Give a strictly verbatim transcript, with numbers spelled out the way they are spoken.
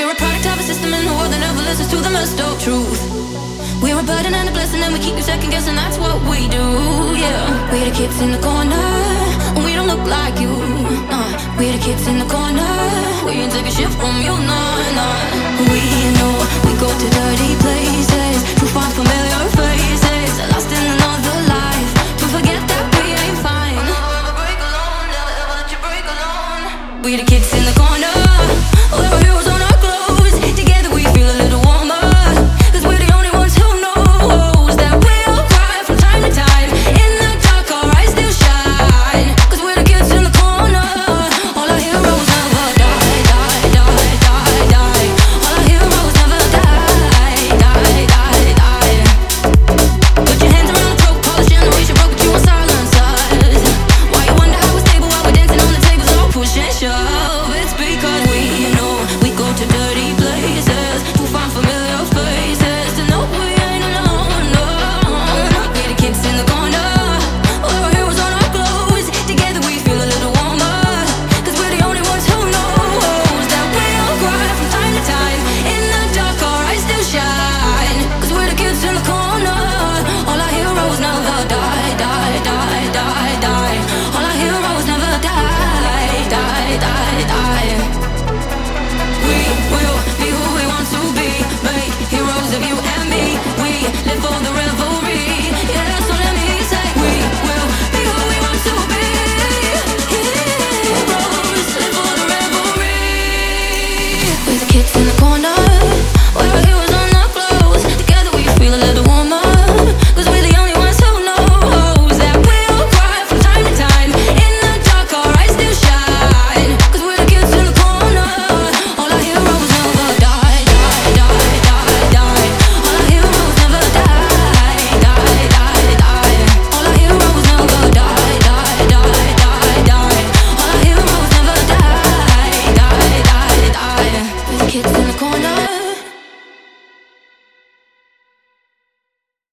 We're a product of a system in the world that never listens to the messed up truth. We're a burden and a blessing, and we keep you second guessing. That's what we do, yeah. We're the kids in the corner, and we don't look like you. Uh, we're the kids in the corner, we can take a shift from you, nah, nah. We know we go to dirty places to find familiar faces, lost in another life, to forget that we ain't fine. Never ever break alone, never ever let you break alone. We're the kids in